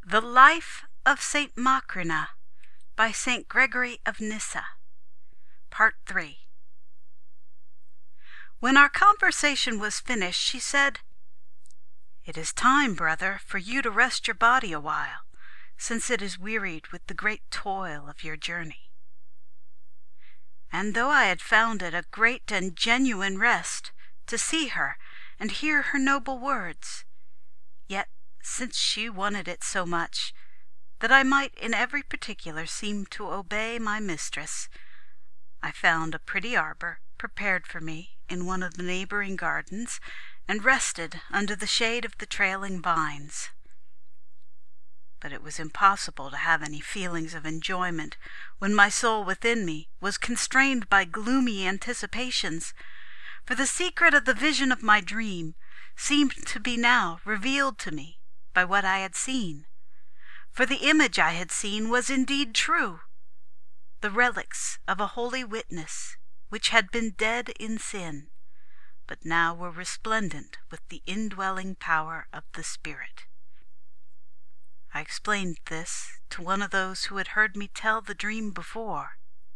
The Life of Saint Macrina by Saint Gregory of Nyssa. Part 3. When our conversation was finished, she said, "It is time, brother, for you to rest your body a while, since it is wearied with the great toil of your journey." And though I had found it a great and genuine rest to see her and hear her noble words, yet since she wanted it so much, that I might in every particular seem to obey my mistress, I found a pretty arbour prepared for me in one of the neighbouring gardens, and rested under the shade of the trailing vines. But it was impossible to have any feelings of enjoyment when my soul within me was constrained by gloomy anticipations, for the secret of the vision of my dream seemed to be now revealed to me by what I had seen. For the image I had seen was indeed true, the relics of a holy witness which had been dead in sin, but now were resplendent with the indwelling power of the Spirit. I explained this to one of those who had heard me tell the dream before.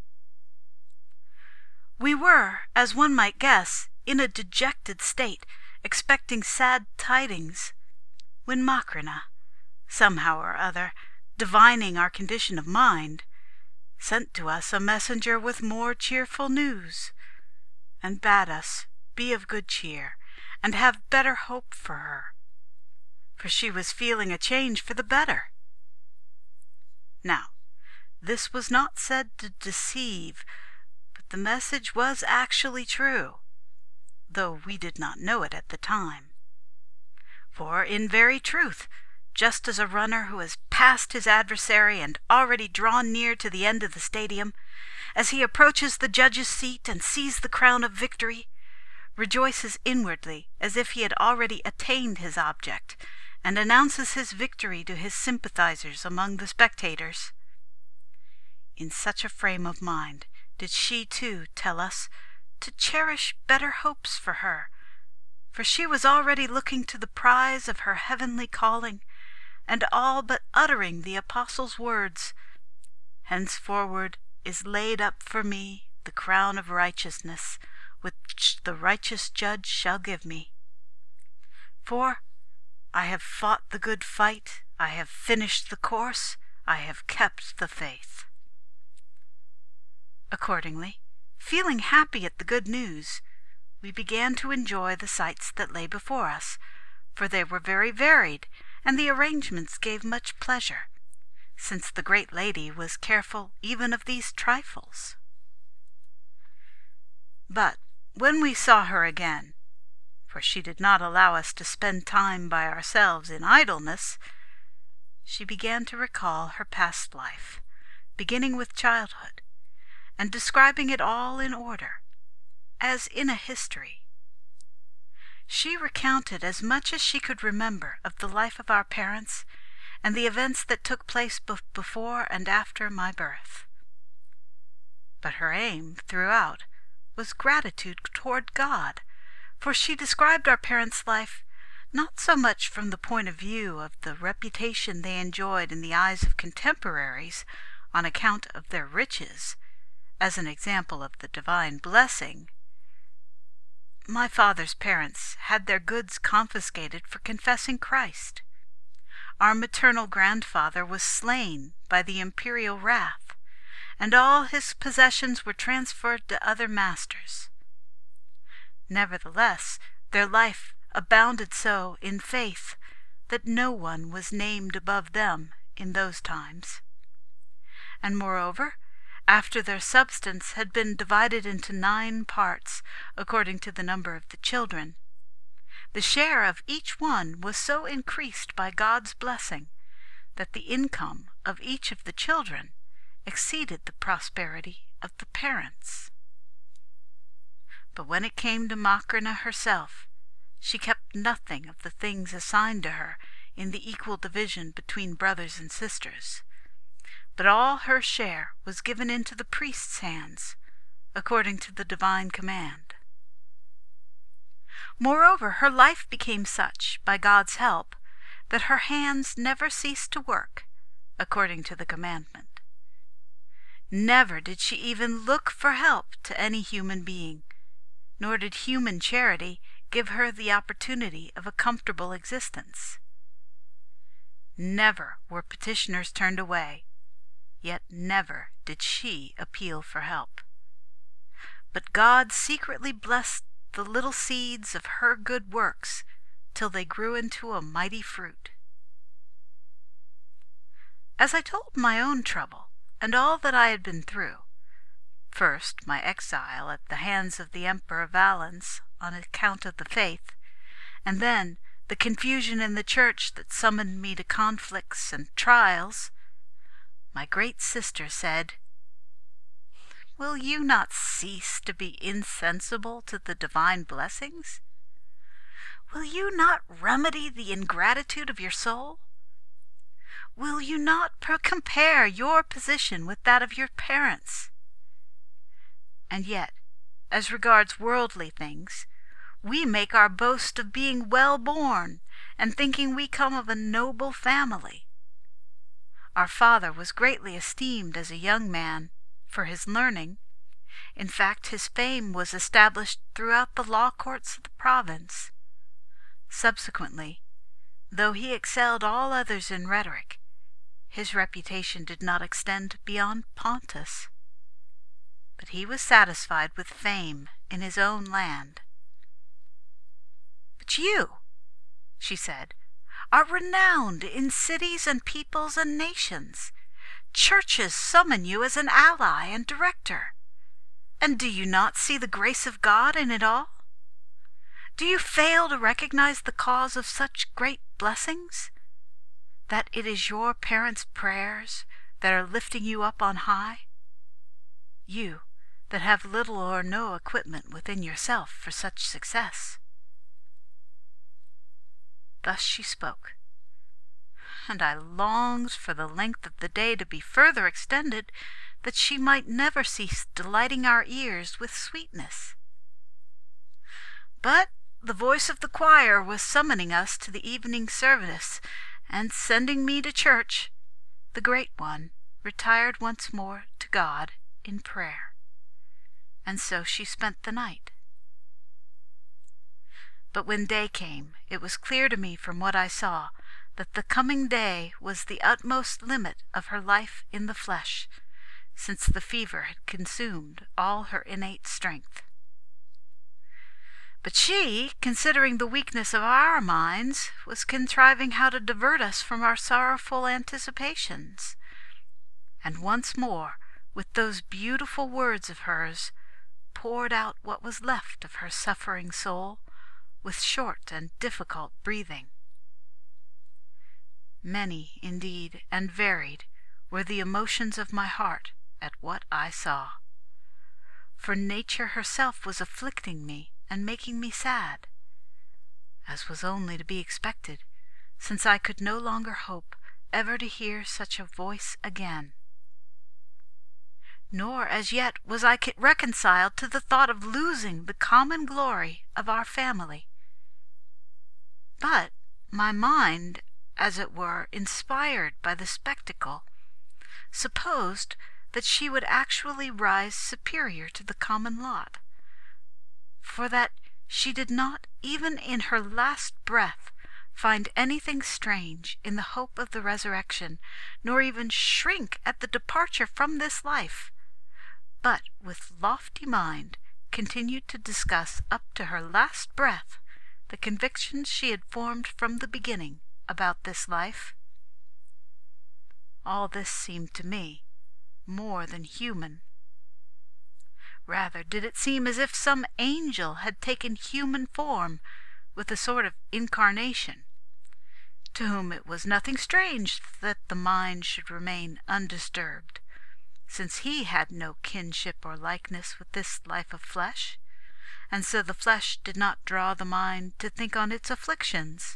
We were, as one might guess, in a dejected state, expecting sad tidings, when Macrina, somehow or other, divining our condition of mind, sent to us a messenger with more cheerful news, and bade us be of good cheer, and have better hope for her, for she was feeling a change for the better. Now, this was not said to deceive, but the message was actually true, though we did not know it at the time. For, in very truth, just as a runner who has passed his adversary and already drawn near to the end of the stadium, as he approaches the judge's seat and sees the crown of victory, rejoices inwardly as if he had already attained his object, and announces his victory to his sympathizers among the spectators. In such a frame of mind did she too tell us to cherish better hopes for her, for she was already looking to the prize of her heavenly calling, and all but uttering the apostle's words, "Henceforward is laid up for me the crown of righteousness, which the righteous judge shall give me. For I have fought the good fight, I have finished the course, I have kept the faith." Accordingly, feeling happy at the good news, we began to enjoy the sights that lay before us, for they were very varied, and the arrangements gave much pleasure, since the great lady was careful even of these trifles. But when we saw her again, for she did not allow us to spend time by ourselves in idleness, she began to recall her past life, beginning with childhood, and describing it all in order, as in a history. She recounted as much as she could remember of the life of our parents and the events that took place both before and after my birth. But her aim throughout was gratitude toward God, for she described our parents' life not so much from the point of view of the reputation they enjoyed in the eyes of contemporaries on account of their riches, as an example of the divine blessing. My father's parents had their goods confiscated for confessing Christ. Our maternal grandfather was slain by the imperial wrath, and all his possessions were transferred to other masters. Nevertheless, their life abounded so in faith that no one was named above them in those times. And moreover, after their substance had been divided into 9 parts, according to the number of the children, the share of each one was so increased by God's blessing that the income of each of the children exceeded the prosperity of the parents. But when it came to Macrina herself, she kept nothing of the things assigned to her in the equal division between brothers and sisters, but all her share was given into the priest's hands, according to the divine command. Moreover, her life became such, by God's help, that her hands never ceased to work, according to the commandment. Never did she even look for help to any human being, nor did human charity give her the opportunity of a comfortable existence. Never were petitioners turned away, yet never did she appeal for help. But God secretly blessed the little seeds of her good works till they grew into a mighty fruit. As I told my own trouble, and all that I had been through, first my exile at the hands of the Emperor Valens on account of the faith, and then the confusion in the church that summoned me to conflicts and trials, my great sister said, "Will you not cease to be insensible to the divine blessings? Will you not remedy the ingratitude of your soul? Will you not compare your position with that of your parents? And yet, as regards worldly things, we make our boast of being well born and thinking we come of a noble family. Our father was greatly esteemed as a young man for his learning. In fact, his fame was established throughout the law courts of the province. Subsequently, though he excelled all others in rhetoric, his reputation did not extend beyond Pontus. But he was satisfied with fame in his own land. But you," she said, "are renowned in cities and peoples and nations. Churches summon you as an ally and director. And do you not see the grace of God in it all? Do you fail to recognize the cause of such great blessings? That it is your parents' prayers that are lifting you up on high? You that have little or no equipment within yourself for such success." Thus she spoke, and I longed for the length of the day to be further extended, that she might never cease delighting our ears with sweetness. But the voice of the choir was summoning us to the evening service, and sending me to church, the Great One retired once more to God in prayer, and so she spent the night. But when day came, it was clear to me from what I saw that the coming day was the utmost limit of her life in the flesh, since the fever had consumed all her innate strength. But she, considering the weakness of our minds, was contriving how to divert us from our sorrowful anticipations, and once more, with those beautiful words of hers, poured out what was left of her suffering soul with short and difficult breathing. Many, indeed, and varied were the emotions of my heart at what I saw, for nature herself was afflicting me and making me sad, as was only to be expected, since I could no longer hope ever to hear such a voice again. Nor as yet was I reconciled to the thought of losing the common glory of our family. But my mind, as it were, inspired by the spectacle, supposed that she would actually rise superior to the common lot, for that she did not even in her last breath find anything strange in the hope of the resurrection, nor even shrink at the departure from this life, but with lofty mind continued to discuss up to her last breath the convictions she had formed from the beginning about this life. All this seemed to me more than human. Rather did it seem as if some angel had taken human form with a sort of incarnation, to whom it was nothing strange that the mind should remain undisturbed, since he had no kinship or likeness with this life of flesh, and so the flesh did not draw the mind to think on its afflictions.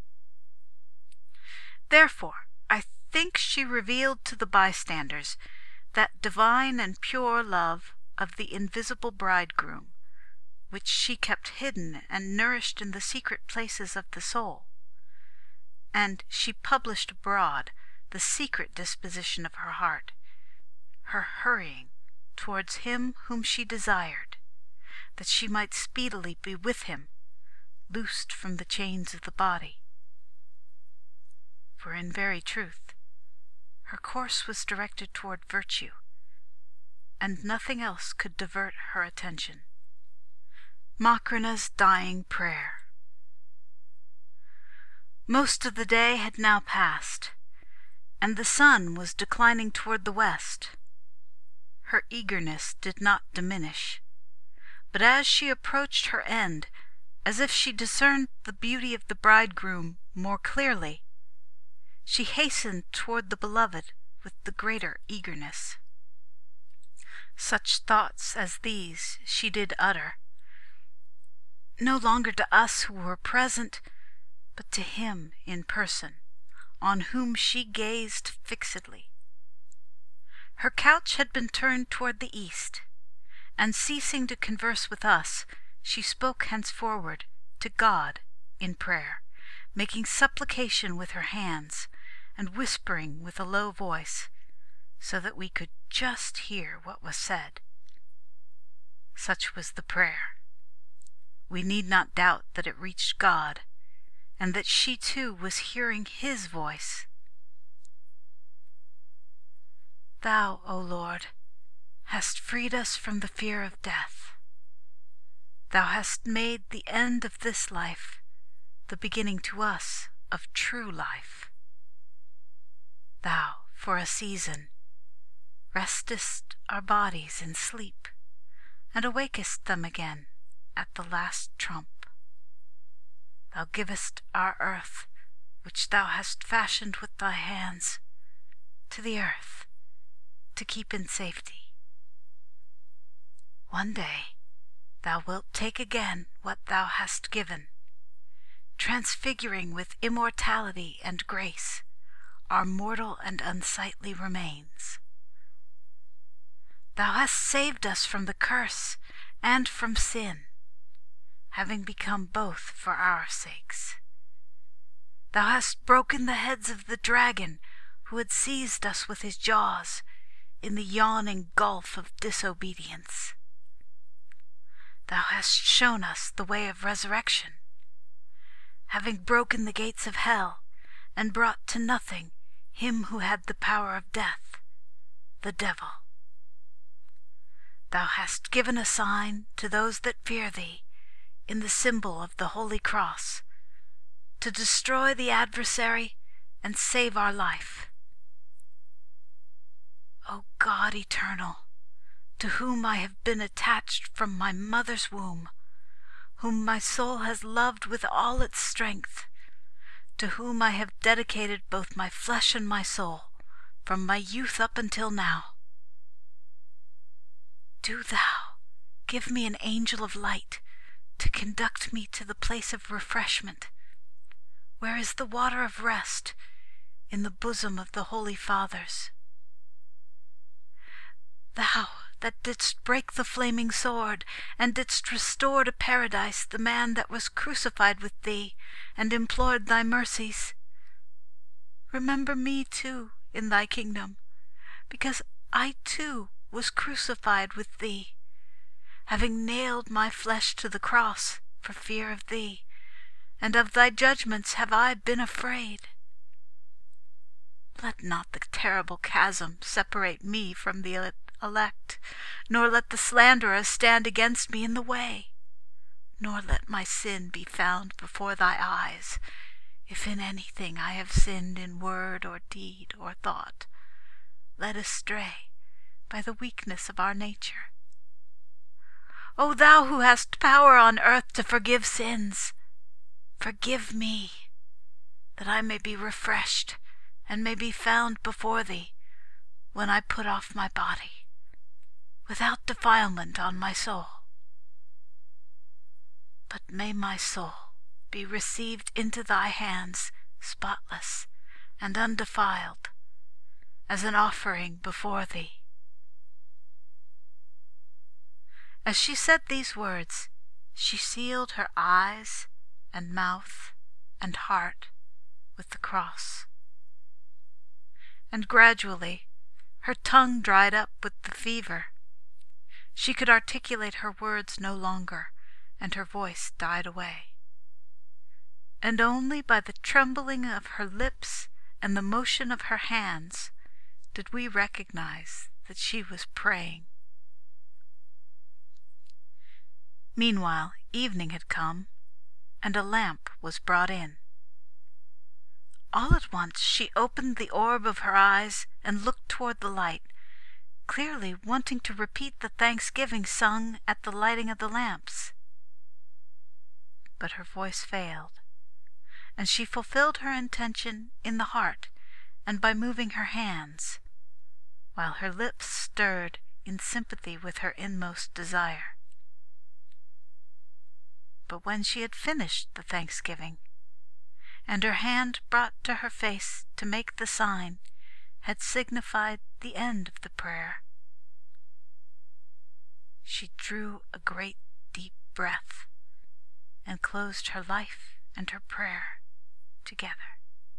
Therefore I think she revealed to the bystanders that divine and pure love of the invisible bridegroom, which she kept hidden and nourished in the secret places of the soul, and she published abroad the secret disposition of her heart, her hurrying towards him whom she desired, that she might speedily be with him, loosed from the chains of the body. For in very truth, her course was directed toward virtue, and nothing else could divert her attention. Macrina's dying prayer. Most of the day had now passed, and the sun was declining toward the west. Her eagerness did not diminish, but as she approached her end, as if she discerned the beauty of the bridegroom more clearly, she hastened toward the beloved with the greater eagerness. Such thoughts as these she did utter, no longer to us who were present, but to him in person, on whom she gazed fixedly. Her couch had been turned toward the east, and ceasing to converse with us, she spoke henceforward to God in prayer, making supplication with her hands, and whispering with a low voice, so that we could just hear what was said. Such was the prayer. We need not doubt that it reached God, and that she too was hearing his voice. Thou, O Lord, hast freed us from the fear of death. Thou hast made the end of this life the beginning to us of true life. Thou, for a season, restest our bodies in sleep, and awakest them again at the last trump. Thou givest our earth, which thou hast fashioned with thy hands, to the earth, to keep in safety. One day thou wilt take again what thou hast given, transfiguring with immortality and grace our mortal and unsightly remains. Thou hast saved us from the curse and from sin, having become both for our sakes. Thou hast broken the heads of the dragon who had seized us with his jaws in the yawning gulf of disobedience. Thou hast shown us the way of resurrection, having broken the gates of hell and brought to nothing him who had the power of death, the devil. Thou hast given a sign to those that fear thee in the symbol of the Holy Cross, to destroy the adversary and save our life. O God eternal, to whom I have been attached from my mother's womb, whom my soul has loved with all its strength, to whom I have dedicated both my flesh and my soul, from my youth up until now, do thou give me an angel of light to conduct me to the place of refreshment, where is the water of rest in the bosom of the Holy Fathers. Thou that didst break the flaming sword, and didst restore to paradise the man that was crucified with thee, and implored thy mercies, remember me too in thy kingdom, because I too was crucified with thee, having nailed my flesh to the cross for fear of thee, and of thy judgments have I been afraid. Let not the terrible chasm separate me from the elect, nor let the slanderer stand against me in the way, nor let my sin be found before thy eyes, if in anything I have sinned in word or deed or thought, led astray by the weakness of our nature. O thou who hast power on earth to forgive sins, forgive me, that I may be refreshed and may be found before thee when I put off my body, without defilement on my soul. But may my soul be received into thy hands spotless and undefiled, as an offering before thee. As she said these words, she sealed her eyes and mouth and heart with the cross. And gradually her tongue dried up with the fever. She could articulate her words no longer, and her voice died away. And only by the trembling of her lips and the motion of her hands did we recognize that she was praying. Meanwhile, evening had come, and a lamp was brought in. All at once she opened the orb of her eyes and looked toward the light, clearly wanting to repeat the thanksgiving sung at the lighting of the lamps. But her voice failed, and she fulfilled her intention in the heart and by moving her hands, while her lips stirred in sympathy with her inmost desire. But when she had finished the thanksgiving, and her hand brought to her face to make the sign had signified the end of the prayer, she drew a great deep breath and closed her life and her prayer together.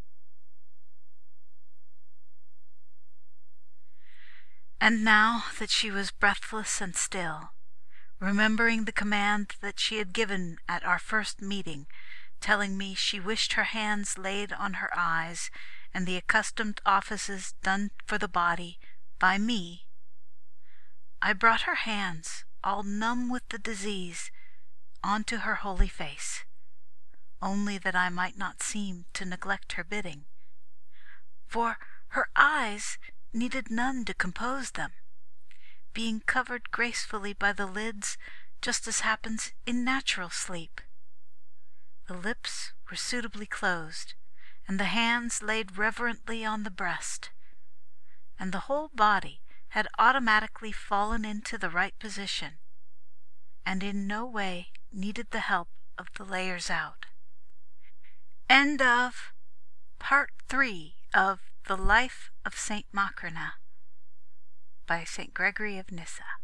And now that she was breathless and still, remembering the command that she had given at our first meeting, telling me she wished her hands laid on her eyes and the accustomed offices done for the body by me, I brought her hands, all numb with the disease, onto her holy face, only that I might not seem to neglect her bidding, for her eyes needed none to compose them, being covered gracefully by the lids just as happens in natural sleep. The lips were suitably closed, and the hands laid reverently on the breast, and the whole body had automatically fallen into the right position, and in no way needed the help of the layers out. End of Part 3 of The Life of Saint Macrina by St. Gregory of Nyssa.